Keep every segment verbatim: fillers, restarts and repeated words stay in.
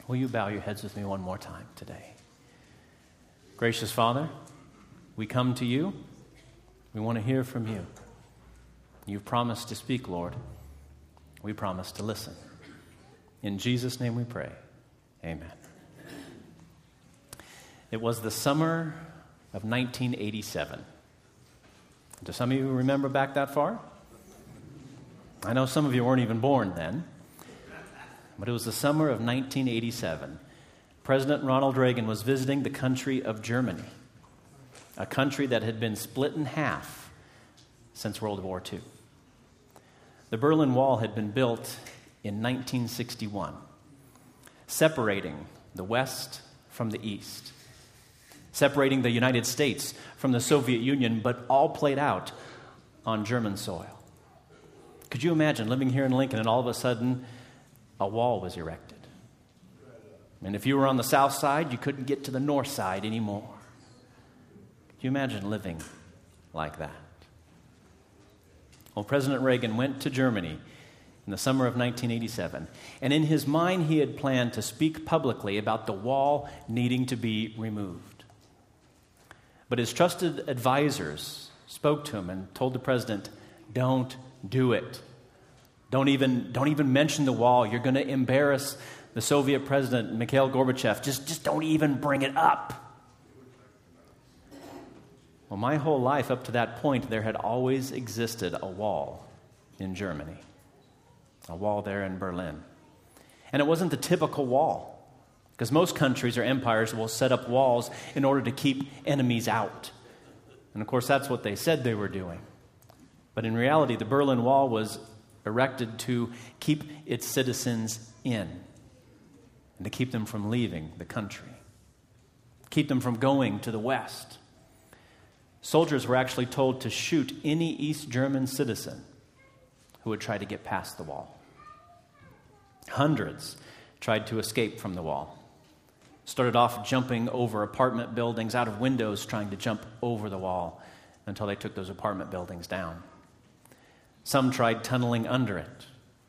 Will you bow your heads with me one more time today? Gracious Father, we come to you. We want to hear from you. You've promised to speak, Lord. We promise to listen. In Jesus' name we pray. Amen. It was the summer of nineteen eighty-seven. Do some of you remember back that far? I know some of you weren't even born then. But it was the summer of nineteen eighty-seven. President Ronald Reagan was visiting the country of Germany, a country that had been split in half since World War Two. The Berlin Wall had been built in nineteen sixty-one, separating the West from the East, separating the United States from the Soviet Union, but all played out on German soil. Could you imagine living here in Lincoln and all of a sudden a wall was erected? And if you were on the south side, you couldn't get to the north side anymore. Could you imagine living like that? Well, President Reagan went to Germany in the summer of nineteen eighty-seven, and in his mind he had planned to speak publicly about the wall needing to be removed. But his trusted advisors spoke to him and told the president, "Don't do it. Don't even, don't even mention the wall. You're going to embarrass the Soviet president, Mikhail Gorbachev. Just, just don't even bring it up." Well, my whole life up to that point, there had always existed a wall in Germany, a wall there in Berlin. And it wasn't the typical wall, because most countries or empires will set up walls in order to keep enemies out. And of course, that's what they said they were doing. But in reality, the Berlin Wall was erected to keep its citizens in and to keep them from leaving the country, keep them from going to the West. Soldiers were actually told to shoot any East German citizen who would try to get past the wall. Hundreds tried to escape from the wall. Started off jumping over apartment buildings, out of windows, trying to jump over the wall until they took those apartment buildings down. Some tried tunneling under it.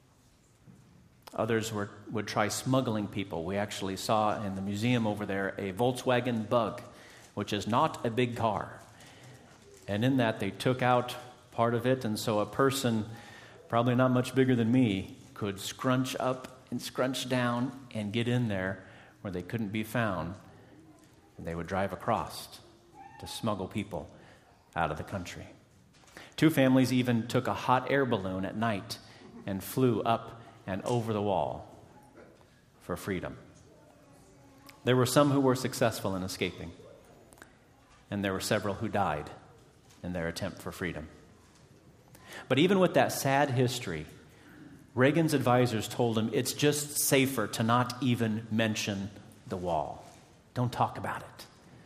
Others were, would try smuggling people. We actually saw in the museum over there a Volkswagen Bug, which is not a big car. And in that, they took out part of it, and so a person, probably not much bigger than me, could scrunch up and scrunch down and get in there where they couldn't be found. And they would drive across to smuggle people out of the country. Two families even took a hot air balloon at night and flew up and over the wall for freedom. There were some who were successful in escaping, and there were several who died in their attempt for freedom. But even with that sad history, Reagan's advisors told him it's just safer to not even mention the wall. Don't talk about it.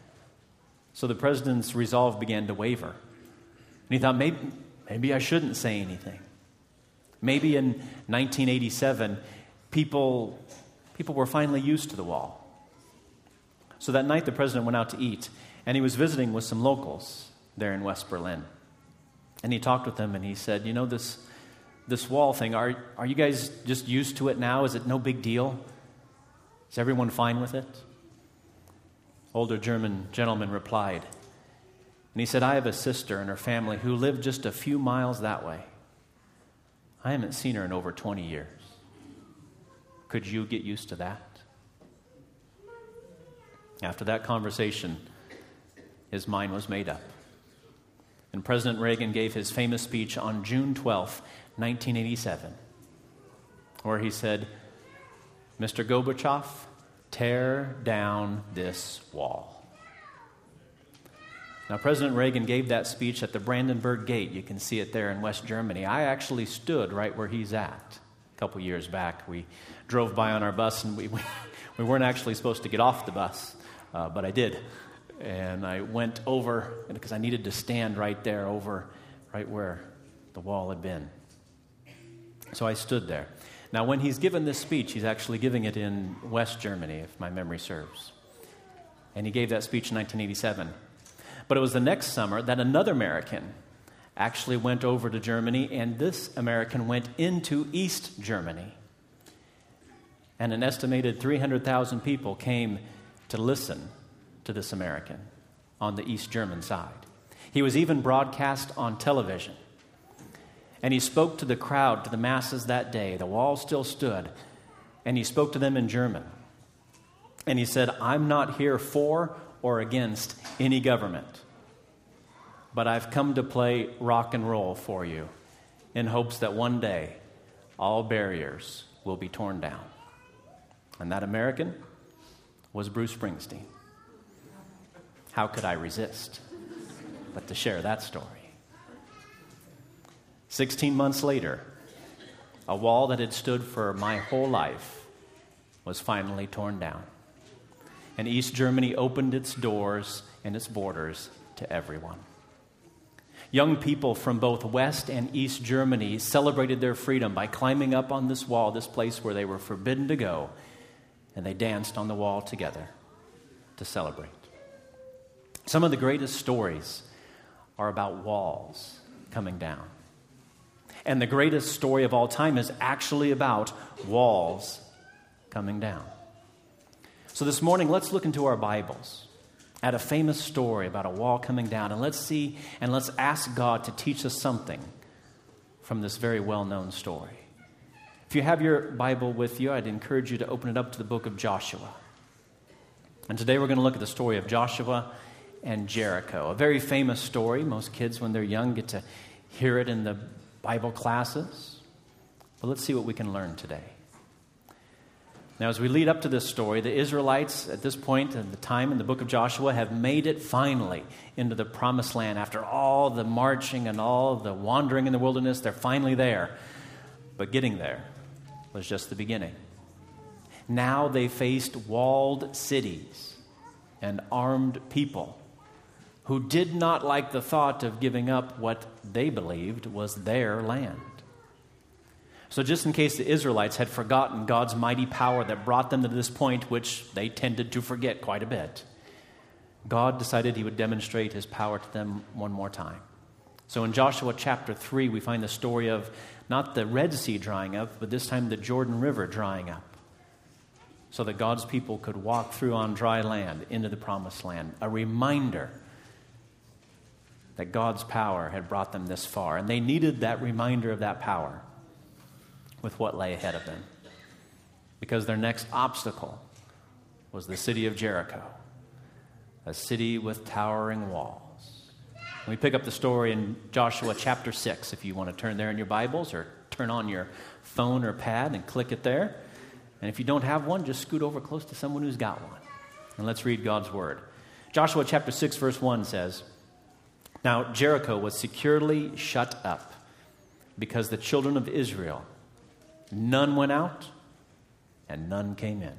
So the president's resolve began to waver. And he thought, maybe, maybe I shouldn't say anything. Maybe in nineteen eighty-seven, people, people were finally used to the wall. So that night, the president went out to eat, and he was visiting with some locals there in West Berlin. And he talked with them, and he said, you know, this this wall thing, are, are you guys just used to it now? Is it no big deal? Is everyone fine with it? Older German gentleman replied, and he said, I have a sister and her family who live just a few miles that way. I haven't seen her in over twenty years. Could you get used to that? After that conversation, his mind was made up. And President Reagan gave his famous speech on June twelfth, nineteen eighty-seven, where he said, Mister Gorbachev, tear down this wall. Now, President Reagan gave that speech at the Brandenburg Gate. You can see it there in West Germany. I actually stood right where he's at. A couple years back, we drove by on our bus, and we we, we weren't actually supposed to get off the bus, uh, but I did. And I went over, because I needed to stand right there over, right where the wall had been. So I stood there. Now, when he's given this speech, he's actually giving it in West Germany, if my memory serves. And he gave that speech in nineteen eighty-seven. But it was the next summer that another American actually went over to Germany, and this American went into East Germany. And an estimated three hundred thousand people came to listen to this American on the East German side. He was even broadcast on television. And he spoke to the crowd, to the masses that day. The wall still stood. And he spoke to them in German. And he said, I'm not here for or against any government, but I've come to play rock and roll for you in hopes that one day all barriers will be torn down. And that American was Bruce Springsteen. How could I resist but to share that story? Sixteen months later, a wall that had stood for my whole life was finally torn down. And East Germany opened its doors and its borders to everyone. Young people from both West and East Germany celebrated their freedom by climbing up on this wall, this place where they were forbidden to go, and they danced on the wall together to celebrate. Some of the greatest stories are about walls coming down. And the greatest story of all time is actually about walls coming down. So this morning, let's look into our Bibles at a famous story about a wall coming down, and let's see and let's ask God to teach us something from this very well-known story. If you have your Bible with you, I'd encourage you to open it up to the book of Joshua. And today we're going to look at the story of Joshua and Jericho, a very famous story. Most kids, when they're young, get to hear it in the Bible classes. But let's see what we can learn today. Now, as we lead up to this story, the Israelites at this point in the time in the book of Joshua have made it finally into the promised land. After all the marching and all the wandering in the wilderness, they're finally there. But getting there was just the beginning. Now they faced walled cities and armed people who did not like the thought of giving up what they believed was their land. So just in case the Israelites had forgotten God's mighty power that brought them to this point, which they tended to forget quite a bit, God decided he would demonstrate his power to them one more time. So in Joshua chapter three, we find the story of not the Red Sea drying up, but this time the Jordan River drying up, so that God's people could walk through on dry land into the promised land. A reminder that God's power had brought them this far, and they needed that reminder of that power with what lay ahead of them, because their next obstacle was the city of Jericho, a city with towering walls. And we pick up the story in Joshua chapter six, if you want to turn there in your Bibles, or turn on your phone or pad and click it there. And if you don't have one, just scoot over close to someone who's got one. And let's read God's word. Joshua chapter six, verse one says, Now Jericho was securely shut up because the children of Israel, none went out and none came in.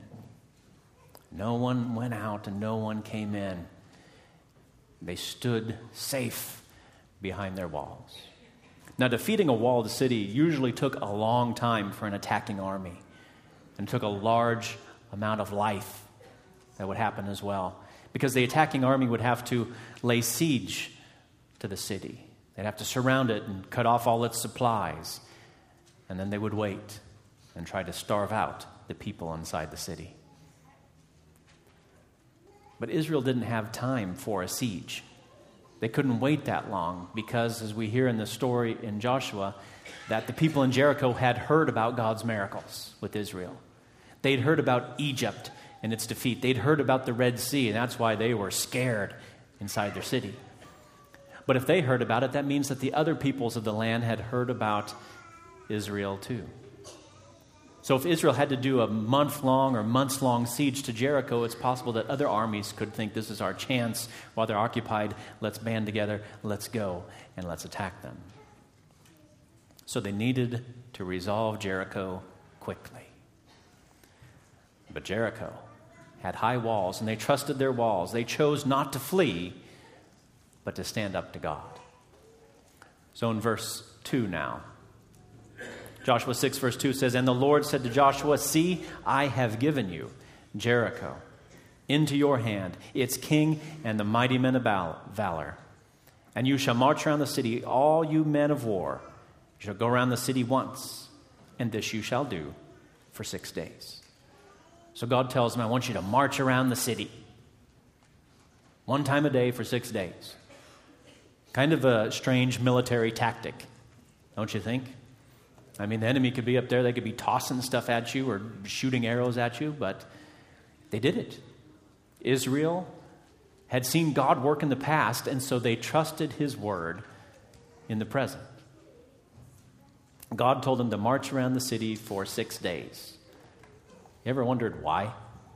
No one went out and no one came in. They stood safe behind their walls. Now, defeating a walled city usually took a long time for an attacking army, and took a large amount of life that would happen as well, because the attacking army would have to lay siege to the city. They'd have to surround it and cut off all its supplies, and then they would wait and try to starve out the people inside the city. But Israel didn't have time for a siege. They couldn't wait that long because, as we hear in the story in Joshua, that the people in Jericho had heard about God's miracles with Israel. They'd heard about Egypt and its defeat. They'd heard about the Red Sea, and that's why they were scared inside their city. But if they heard about it, that means that the other peoples of the land had heard about Israel too. So if Israel had to do a month-long or months-long siege to Jericho, it's possible that other armies could think this is our chance. While they're occupied, let's band together, let's go, and let's attack them. So they needed to resolve Jericho quickly. But Jericho had high walls, and they trusted their walls. They chose not to flee, but to stand up to God. So in verse two now, Joshua six, verse two says, And the Lord said to Joshua, See, I have given you Jericho into your hand, its king and the mighty men of valor. And you shall march around the city, all you men of war. You shall go around the city once, and this you shall do for six days. So God tells them, I want you to march around the city. One time a day for six days. Kind of a strange military tactic, don't you think? I mean, the enemy could be up there. They could be tossing stuff at you or shooting arrows at you, but they did it. Israel had seen God work in the past, and so they trusted his word in the present. God told them to march around the city for six days. You ever wondered why?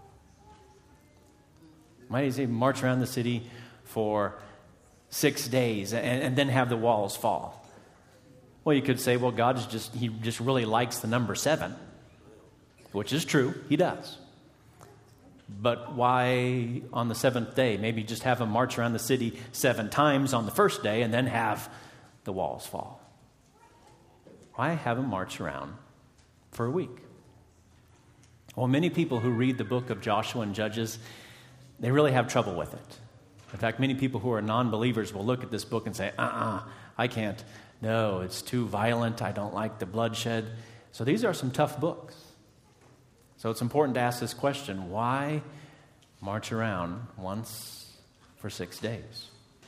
Why did he say march around the city for six days and, and then have the walls fall? Well, you could say, well, God is just, he just really likes the number seven, which is true. He does. But why on the seventh day? Maybe just have him march around the city seven times on the first day and then have the walls fall. Why have him march around for a week? Well, many people who read the book of Joshua and Judges, they really have trouble with it. In fact, many people who are non-believers will look at this book and say, uh-uh, I can't. No, it's too violent. I don't like the bloodshed. So these are some tough books. So it's important to ask this question, why march around once for six days?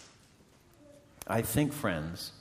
I think, friends,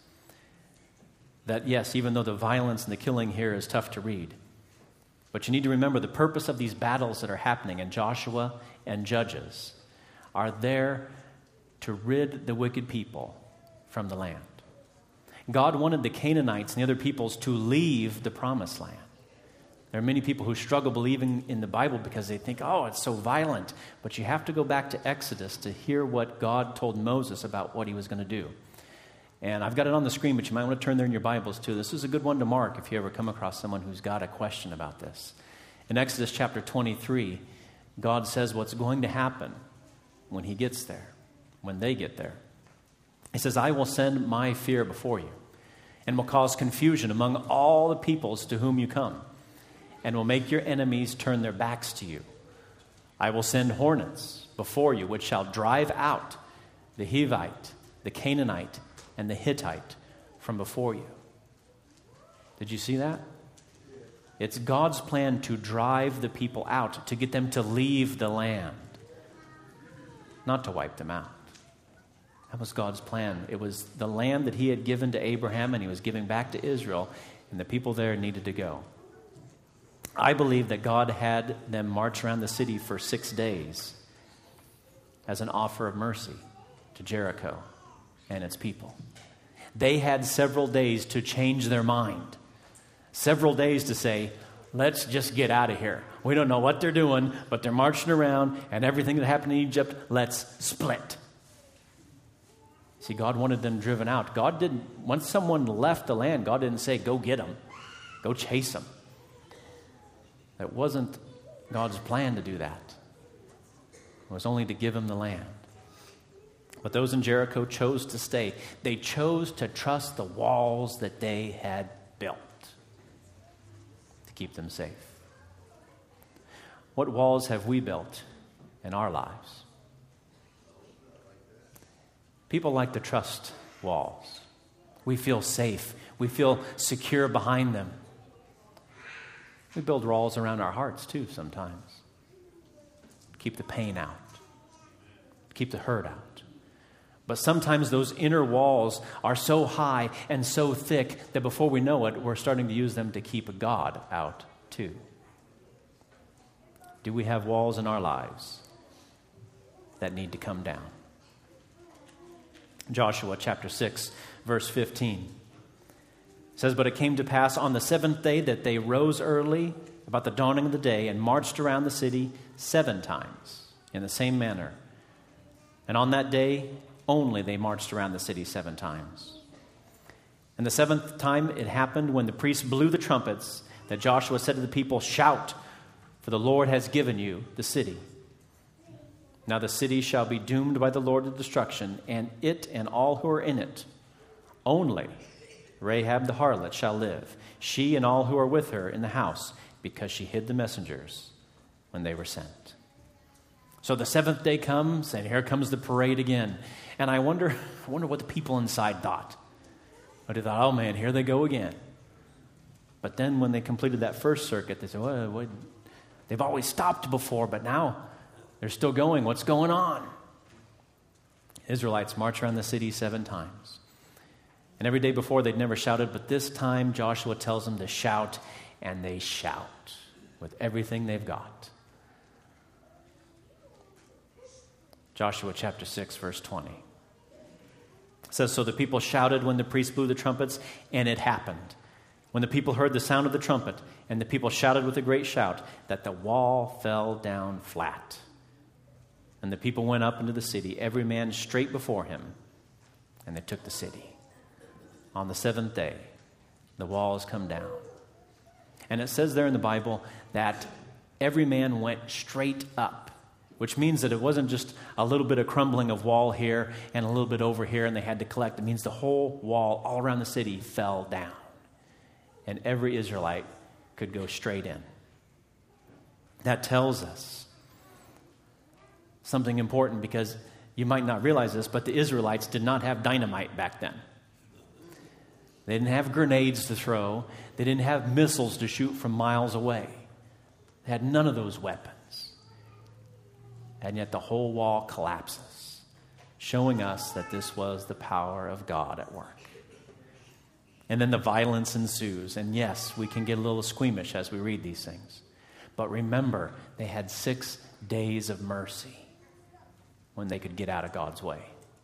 that yes, even though the violence and the killing here is tough to read, but you need to remember the purpose of these battles that are happening in Joshua and Judges are there to rid the wicked people from the land. God wanted the Canaanites and the other peoples to leave the promised land. There are many people who struggle believing in the Bible because they think, oh, it's so violent. But you have to go back to Exodus to hear what God told Moses about what he was going to do. And I've got it on the screen, but you might want to turn there in your Bibles too. This is a good one to mark if you ever come across someone who's got a question about this. In Exodus chapter twenty-three, God says what's going to happen when he gets there, when they get there. He says, I will send my fear before you and will cause confusion among all the peoples to whom you come, and will make your enemies turn their backs to you. I will send hornets before you, which shall drive out the Hivite, the Canaanite, and the Hittite from before you. Did you see that? It's God's plan to drive the people out, to get them to leave the land, not to wipe them out. That was God's plan. It was the land that he had given to Abraham and he was giving back to Israel, and the people there needed to go. I believe that God had them march around the city for six days as an offer of mercy to Jericho and its people. They had several days to change their mind. Several days to say, let's just get out of here. We don't know what they're doing, but they're marching around, and everything that happened in Egypt, let's split. See, God wanted them driven out. God didn't, once someone left the land, God didn't say, go get them, go chase them. That wasn't God's plan to do that. It was only to give them the land. But those in Jericho chose to stay. They chose to trust the walls that they had built to keep them safe. What walls have we built in our lives? People like to trust walls. We feel safe. We feel secure behind them. We build walls around our hearts too sometimes. Keep the pain out. Keep the hurt out. But sometimes those inner walls are so high and so thick that before we know it, we're starting to use them to keep God out too. Do we have walls in our lives that need to come down? Joshua chapter six, verse fifteen says, but it came to pass on the seventh day that they rose early about the dawning of the day and marched around the city seven times in the same manner. And on that day only they marched around the city seven times. And the seventh time it happened when the priests blew the trumpets that Joshua said to the people, shout, for the Lord has given you the city. Now the city shall be doomed by the Lord to destruction, and it and all who are in it. Only Rahab the harlot shall live, she and all who are with her in the house, because she hid the messengers when they were sent. So the seventh day comes, and here comes the parade again. And I wonder, I wonder what the people inside thought. But they thought, oh man, here they go again. But then when they completed that first circuit, they said, well, what? They've always stopped before, but now they're still going. What's going on? Israelites march around the city seven times. And every day before, they'd never shouted, but this time Joshua tells them to shout, and they shout with everything they've got. Joshua chapter six, verse twenty. It says, so the people shouted when the priest blew the trumpets, and it happened. When the people heard the sound of the trumpet, and the people shouted with a great shout, that the wall fell down flat. And the people went up into the city, every man straight before him, and they took the city. On the seventh day, the walls come down. And it says there in the Bible that every man went straight up, which means that it wasn't just a little bit of crumbling of wall here and a little bit over here, and they had to collect. It means the whole wall all around the city fell down. And every Israelite could go straight in. That tells us something important, because you might not realize this, but the Israelites did not have dynamite back then. They didn't have grenades to throw. They didn't have missiles to shoot from miles away. They had none of those weapons. And yet the whole wall collapses, showing us that this was the power of God at work. And then the violence ensues. And yes, we can get a little squeamish as we read these things. But remember, they had six days of mercy when they could get out of God's way.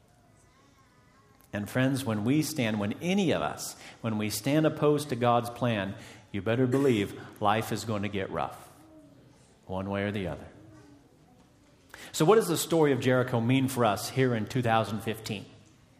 And friends, when we stand, when any of us, when we stand opposed to God's plan, you better believe life is going to get rough, one way or the other. So what does the story of Jericho mean for us here in two thousand fifteen?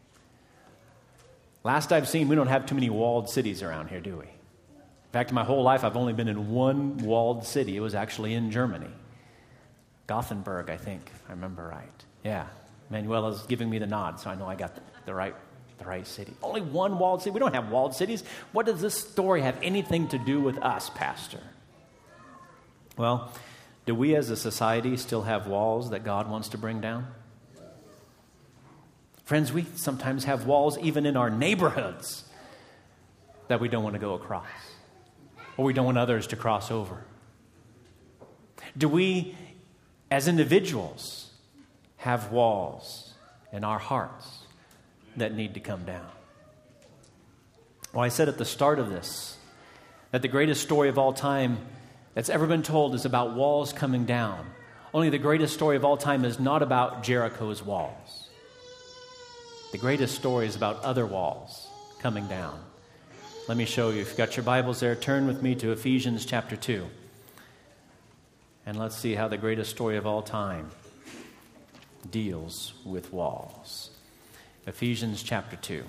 Last I've seen, we don't have too many walled cities around here, do we? In fact, my whole life, I've only been in one walled city. It was actually in Germany. Gothenburg, I think, if I remember right. Yeah, Manuela's giving me the nod, so I know I got the, the right the right city. Only one walled city. We don't have walled cities. What does this story have anything to do with us, Pastor? Well, do we as a society still have walls that God wants to bring down? Friends, we sometimes have walls even in our neighborhoods that we don't want to go across, or we don't want others to cross over. Do we, as individuals, have walls in our hearts that need to come down? Well, I said at the start of this that the greatest story of all time that's ever been told is about walls coming down. Only the greatest story of all time is not about Jericho's walls. The greatest story is about other walls coming down. Let me show you. If you've got your Bibles there, turn with me to Ephesians chapter two. And let's see how the greatest story of all time deals with walls. Ephesians chapter two.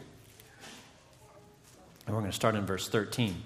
And we're going to start in verse thirteen.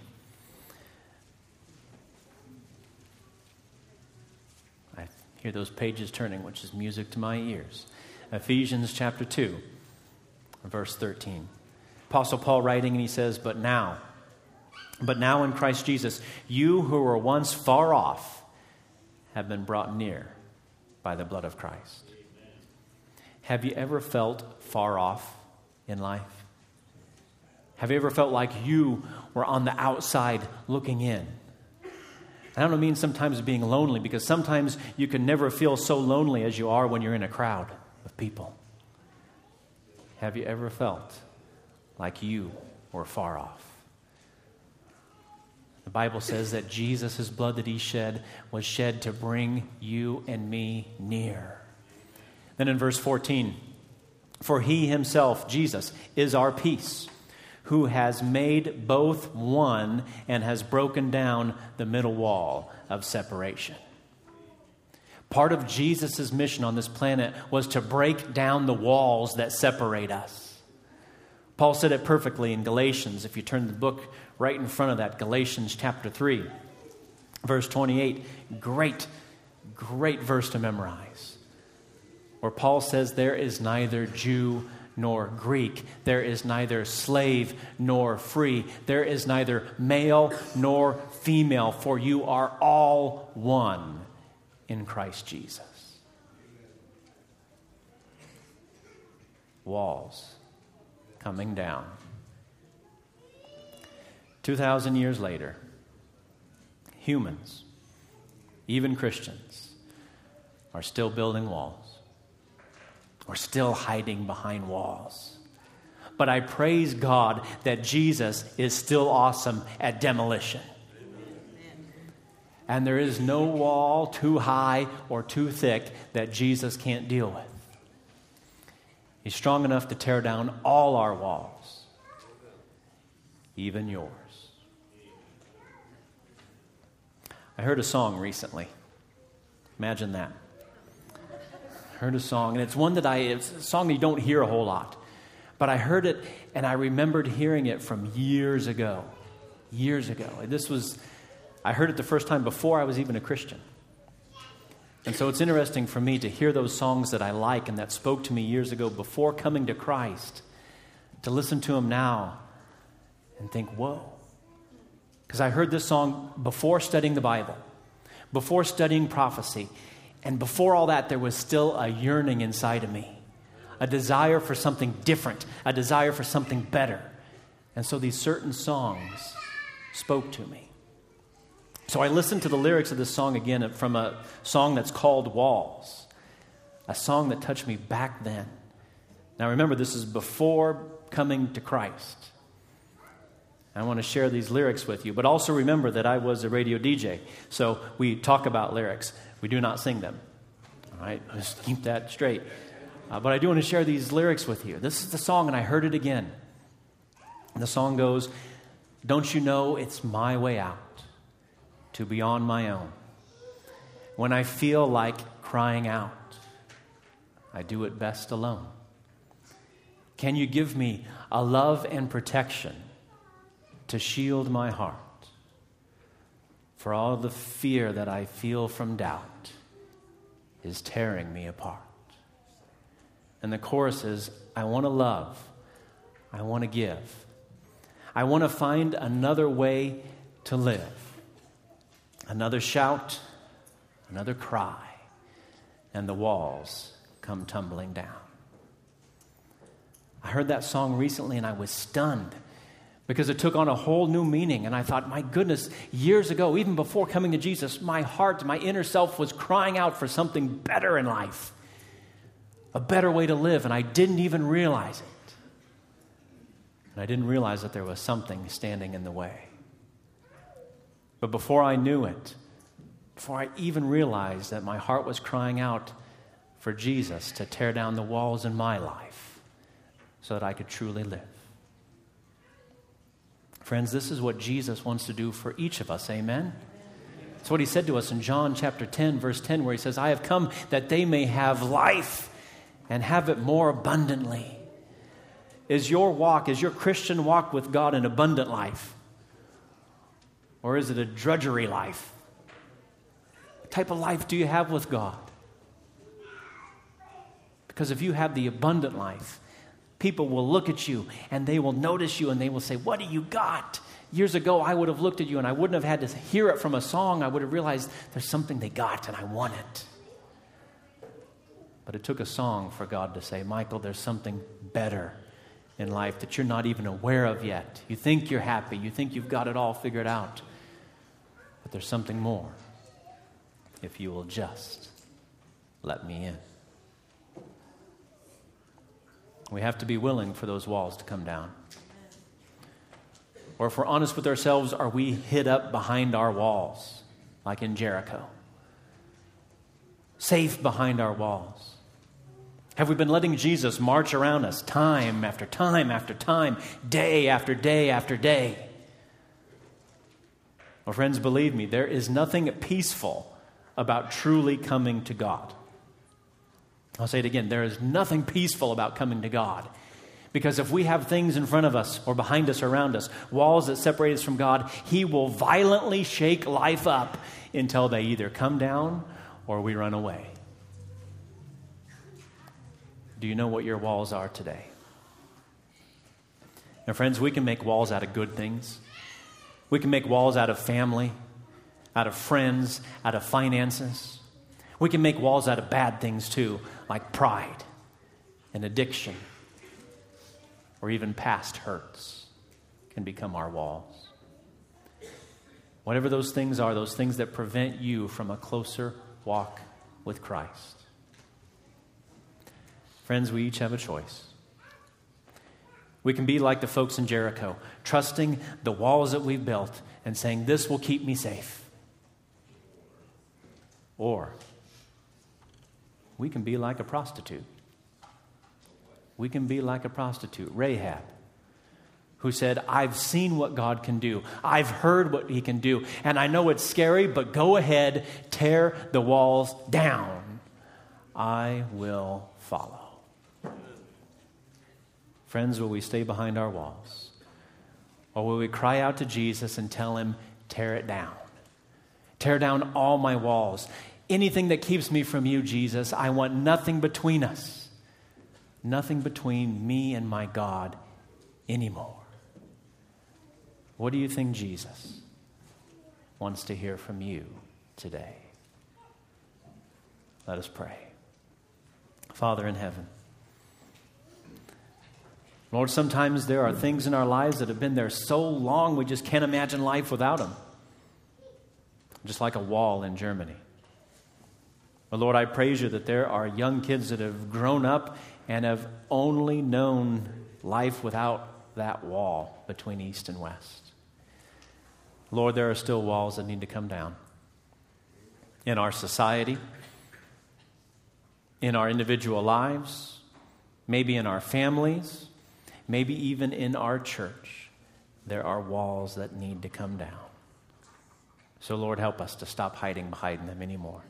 I hear those pages turning, which is music to my ears. Ephesians chapter two, verse thirteen. Apostle Paul writing, and he says, But now, but now in Christ Jesus, you who were once far off have been brought near by the blood of Christ. Have you ever felt far off in life? Have you ever felt like you were on the outside looking in? And I don't mean sometimes being lonely, because sometimes you can never feel so lonely as you are when you're in a crowd of people. Have you ever felt like you were far off? The Bible says that Jesus' blood that he shed was shed to bring you and me near. Then in verse fourteen, for he himself, Jesus, is our peace, who has made both one and has broken down the middle wall of separation. Part of Jesus' mission on this planet was to break down the walls that separate us. Paul said it perfectly in Galatians. If you turn the book right in front of that, Galatians chapter three, verse twenty-eight, great, great verse to memorize, where Paul says there is neither Jew nor Greek, there is neither slave nor free, there is neither male nor female, for you are all one in Christ Jesus. Walls coming down. Two thousand years later, humans even Christians, are still building walls. We're still hiding behind walls. But I praise God that Jesus is still awesome at demolition. And there is no wall too high or too thick that Jesus can't deal with. He's strong enough to tear down all our walls, even yours. I heard a song recently. Imagine that. I heard a song, and it's one that I, it's a song you don't hear a whole lot. But I heard it, and I remembered hearing it from years ago. Years ago. And this was, I heard it the first time before I was even a Christian. And so it's interesting for me to hear those songs that I like and that spoke to me years ago before coming to Christ, to listen to them now and think, whoa. Because I heard this song before studying the Bible, before studying prophecy, and before all that, there was still a yearning inside of me, a desire for something different, a desire for something better. And so these certain songs spoke to me. So I listened to the lyrics of this song again from a song that's called Walls, a song that touched me back then. Now remember, this is before coming to Christ. I want to share these lyrics with you, but also remember that I was a radio D J, so we talk about lyrics. We do not sing them. All right, let's keep that straight. Uh, but I do want to share these lyrics with you. This is the song, and I heard it again. And the song goes, "Don't you know it's my way out to be on my own? When I feel like crying out, I do it best alone. Can you give me a love and protection to shield my heart? For all the fear that I feel from doubt is tearing me apart." And the chorus is, I want to love, I want to give, I want to find another way to live. Another shout, another cry, and the walls come tumbling down. I heard that song recently and I was stunned because it took on a whole new meaning. And I thought, my goodness, years ago, even before coming to Jesus, my heart, my inner self was crying out for something better in life, a better way to live, and I didn't even realize it. And I didn't realize that there was something standing in the way. But before I knew it, before I even realized that my heart was crying out for Jesus to tear down the walls in my life so that I could truly live. Friends, this is what Jesus wants to do for each of us, amen? It's what he said to us in John chapter ten, verse ten, where he says, I have come that they may have life and have it more abundantly. Is your walk, is your Christian walk with God an abundant life? Or is it a drudgery life? What type of life do you have with God? Because if you have the abundant life, people will look at you and they will notice you and they will say, what do you got? Years ago, I would have looked at you and I wouldn't have had to hear it from a song. I would have realized there's something they got and I want it. But it took a song for God to say, Michael, there's something better in life that you're not even aware of yet. You think you're happy. You think you've got it all figured out. But there's something more if you will just let me in. We have to be willing for those walls to come down. Or if we're honest with ourselves, are we hid up behind our walls, like in Jericho? Safe behind our walls? Have we been letting Jesus march around us time after time after time, day after day after day? Well, friends, believe me, there is nothing peaceful about truly coming to God. I'll say it again. There is nothing peaceful about coming to God. Because if we have things in front of us or behind us or around us, walls that separate us from God, He will violently shake life up until they either come down or we run away. Do you know what your walls are today? Now, friends, we can make walls out of good things. We can make walls out of family, out of friends, out of finances. We can make walls out of bad things too, like pride and addiction, or even past hurts can become our walls. Whatever those things are, those things that prevent you from a closer walk with Christ. Friends, we each have a choice. We can be like the folks in Jericho, trusting the walls that we've built and saying, this will keep me safe. Or we can be like a prostitute. We can be like a prostitute, Rahab, who said, I've seen what God can do. I've heard what he can do. And I know it's scary, but go ahead, tear the walls down. I will follow. Friends, will we stay behind our walls? Or will we cry out to Jesus and tell him, tear it down. Tear down all my walls. Anything that keeps me from you, Jesus, I want nothing between us. Nothing between me and my God anymore. What do you think Jesus wants to hear from you today? Let us pray. Father in heaven, Lord, sometimes there are things in our lives that have been there so long we just can't imagine life without them. Just like a wall in Germany. But Lord, I praise you that there are young kids that have grown up and have only known life without that wall between East and West. Lord, there are still walls that need to come down in our society, in our individual lives, maybe in our families, maybe even in our church. There are walls that need to come down. So Lord, help us to stop hiding behind them anymore.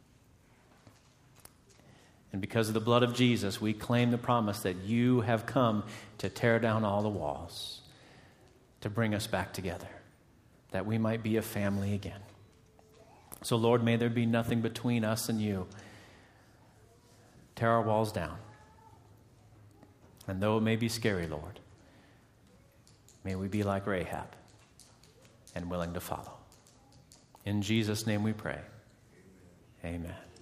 And because of the blood of Jesus, we claim the promise that you have come to tear down all the walls, to bring us back together, that we might be a family again. So Lord, may there be nothing between us and you. Tear our walls down. And though it may be scary, Lord, may we be like Rahab and willing to follow. In Jesus' name we pray. Amen.